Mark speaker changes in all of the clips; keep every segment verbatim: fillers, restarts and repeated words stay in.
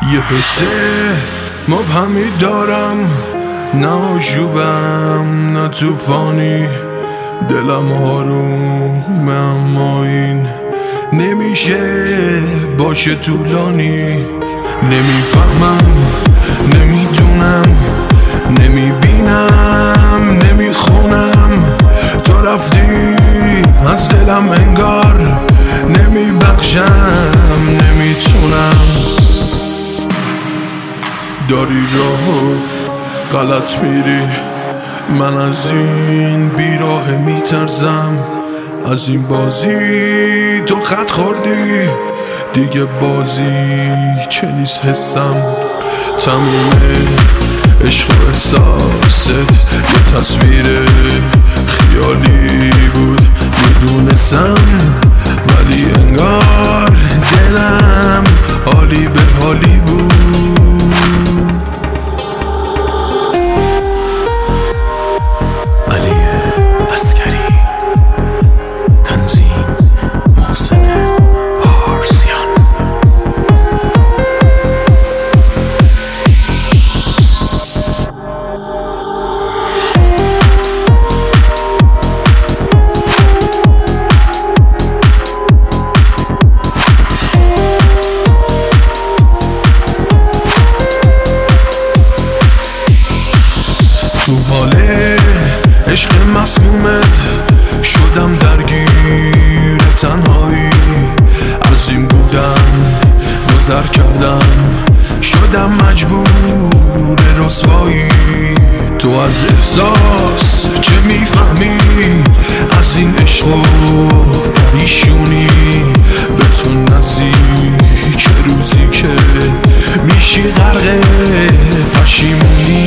Speaker 1: یه حسه مبهمی دارم، نه آشوبم نه توفانی، دلم آرومه اما این نمیشه باشه طولانی. نمیفهمم نمیدونم نمیبینم نمیخونم، تو رفتی از دلم انگار نمیبخشم نمیتونم. داری راهو غلط میری، من از این بیراه میترزم، از این بازی تو خط خوردی دیگه بازی چه نیست حسم. تمومه عشق و احساست یه تصویر خیالی بود میدونستم، ولی انگار دلم حالی به حالی بود. تو حال عشق مسمومت شدم درگیر تنهایی، از این بودم گذر کردم شدم مجبور رسوایی. تو از احساس چه میفهمی، از این عشق و پریشونی به تو نزدیک روزی که میشی غرق پشیمونی.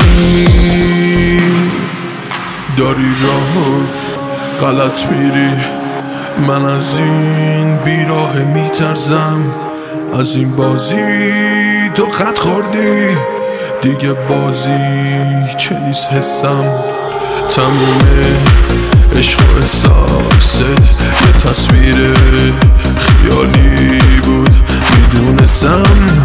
Speaker 1: داری راهو غلط میری، من از این بیراه میترزم، از این بازی تو خط خوردی دیگه بازی چه نیست حسم. تمومه عشق و احساست یه تصویر خیالی بود میدونستم،